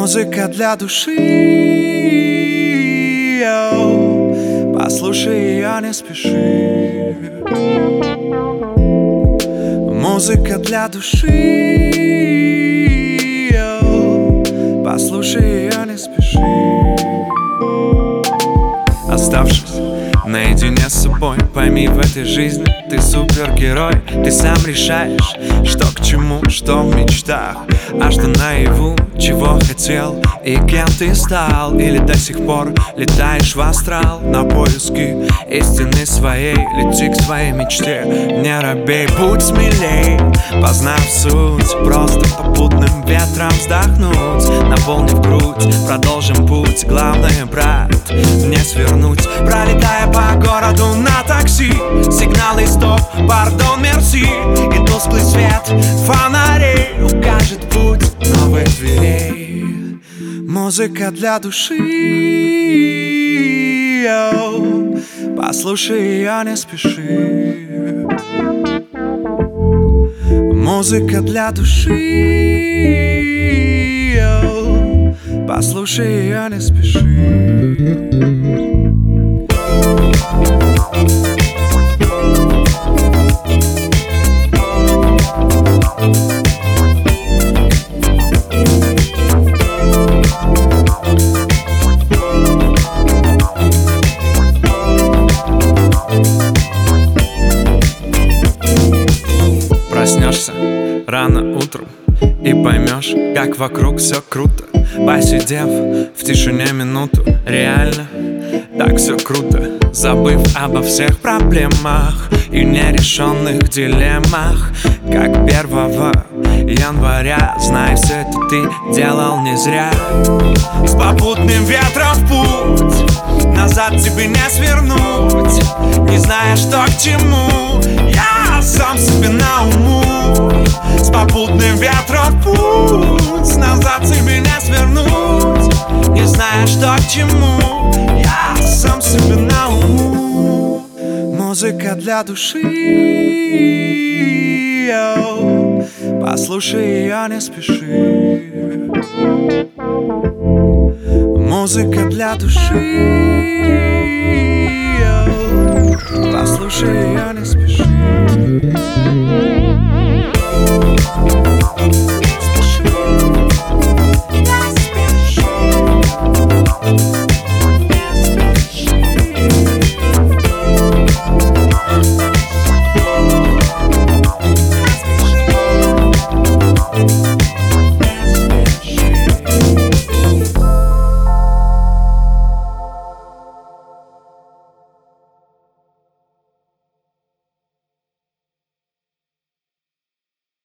Музыка для души, послушай ее, не спеши. Музыка для души, послушай ее, не спеши. Оставшись наедине с собой, пойми, в этой жизни ты супергерой. Ты сам решаешь, что к чему, что в мечтах, а что наяву, чего хотел и кем ты стал. Или до сих пор летаешь в астрал на поиски истины своей. Лети к своей мечте, не робей, будь смелей. Познав суть, просто попутным ветром вздохнуть, наполнив грудь, продолжим путь. Главное, брат, не свернуть, пролетая по городу на такси. Сигналы стоп, пардон, мерси. И тусклый свет фонарей укажет путь новых дверей. Музыка для души, послушай ее, не спеши. Музыка для души, послушай ее, не спеши. Проснешься рано утром и поймешь, как вокруг все круто. Посидев в тишине минуту, реально так все круто. Забыв обо всех проблемах и нерешенных дилеммах, как 1 января, знай, все это ты делал не зря. С попутным ветром в путь, назад тебе не свернуть. Не зная, что к чему, я сам себе на уму. С попутным ветром в путь, назад тебе не свернуть. Не зная, что к чему, я сам себе на уму. Музыка для души, послушай ее, не спеши. Музыка для души, послушай ее, не спеши.